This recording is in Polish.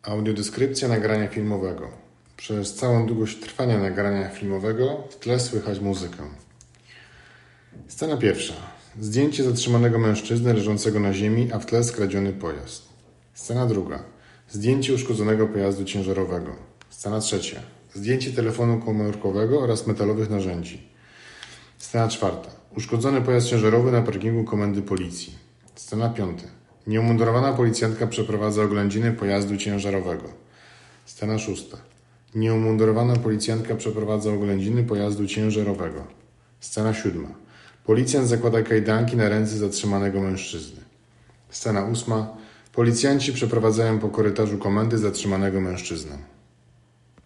Audiodeskrypcja nagrania filmowego. Przez całą długość trwania nagrania filmowego w tle słychać muzykę. Scena pierwsza. Zdjęcie zatrzymanego mężczyzny leżącego na ziemi, a w tle skradziony pojazd. Scena druga. Zdjęcie uszkodzonego pojazdu ciężarowego. Scena trzecia. Zdjęcie telefonu komórkowego oraz metalowych narzędzi. Scena czwarta. Uszkodzony pojazd ciężarowy na parkingu komendy policji. Scena piąta. Nieumundurowana policjantka przeprowadza oględziny pojazdu ciężarowego. Scena szósta. Nieumundurowana policjantka przeprowadza oględziny pojazdu ciężarowego. Scena siódma. Policjant zakłada kajdanki na ręce zatrzymanego mężczyzny. Scena ósma. Policjanci przeprowadzają po korytarzu komendy zatrzymanego mężczyznę.